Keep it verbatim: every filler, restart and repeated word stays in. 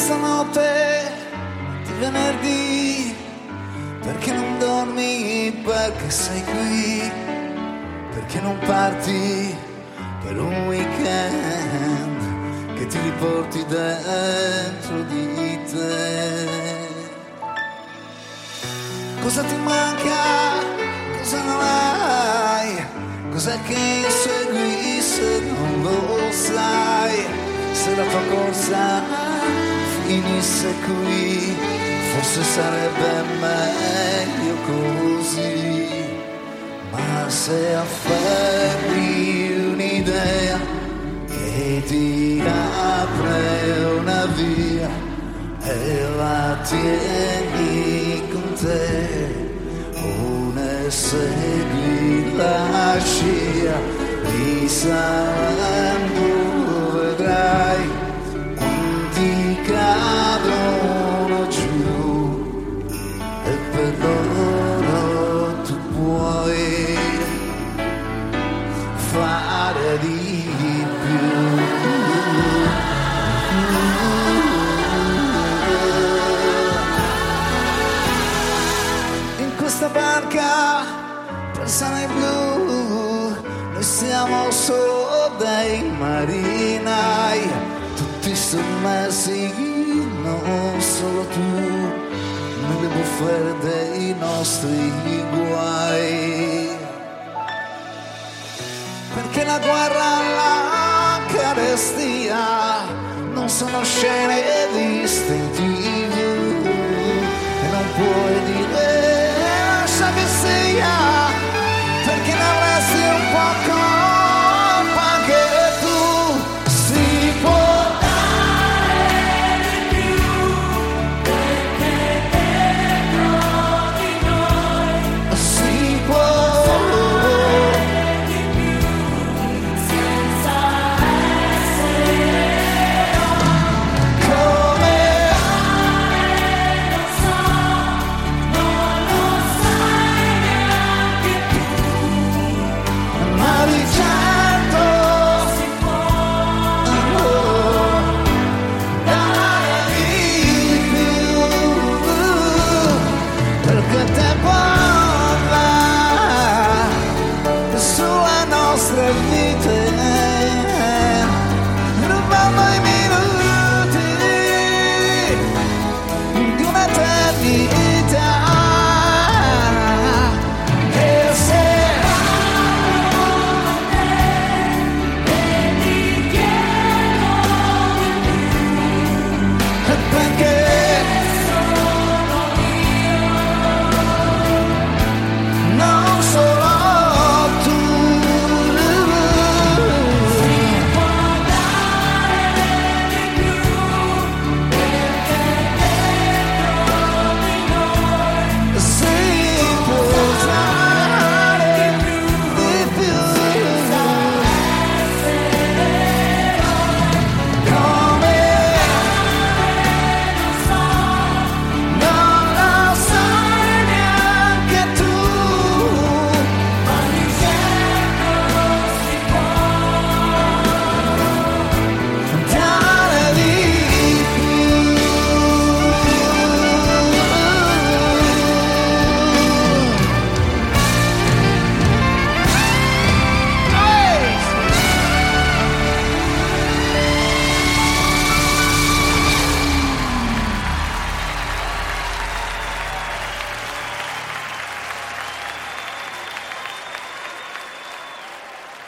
questa notte di venerdì, perché non dormi, perché sei qui, perché non parti per un weekend che ti riporti dentro di te. Cosa ti manca? Cosa non hai? Cos'è che insegui se non lo sai? Se la tua corsa finisse qui, forse sarebbe meglio così. Ma se afferri un'idea che ti apre una via e la tieni con te, o ne segui la scia, risalendo vedrai quanti cadono giù, e per loro tu puoi fare di più. In questa barca presa nei blu, noi siamo solo dei marinai, tutti sommersi, non solo tu, nelle bufere dei nostri guai. Perché la guerra, la carestia non sono scene distintive, e non puoi dire lascia che sia, perché ne avresti un po' colpa anche tu. Si può dare di più, perché dentro di noi si può vite